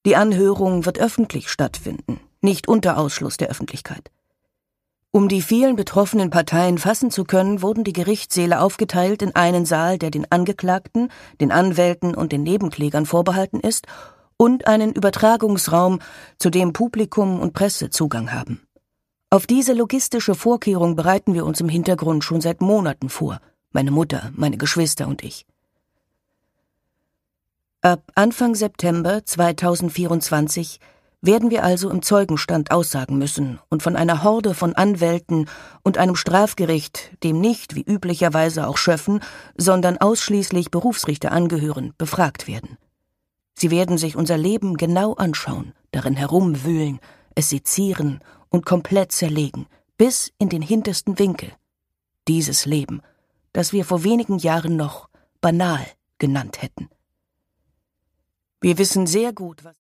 Die Anhörung wird öffentlich stattfinden, nicht unter Ausschluss der Öffentlichkeit. Um die vielen betroffenen Parteien fassen zu können, wurden die Gerichtssäle aufgeteilt in einen Saal, der den Angeklagten, den Anwälten und den Nebenklägern vorbehalten ist, und einen Übertragungsraum, zu dem Publikum und Presse Zugang haben. Auf diese logistische Vorkehrung bereiten wir uns im Hintergrund schon seit Monaten vor, meine Mutter, meine Geschwister und ich. Ab Anfang September 2024 werden wir also im Zeugenstand aussagen müssen und von einer Horde von Anwälten und einem Strafgericht, dem nicht, wie üblicherweise auch Schöffen, sondern ausschließlich Berufsrichter angehören, befragt werden. Sie werden sich unser Leben genau anschauen, darin herumwühlen, es sezieren und komplett zerlegen, bis in den hintersten Winkel. Dieses Leben, das wir vor wenigen Jahren noch banal genannt hätten. Wir wissen sehr gut, was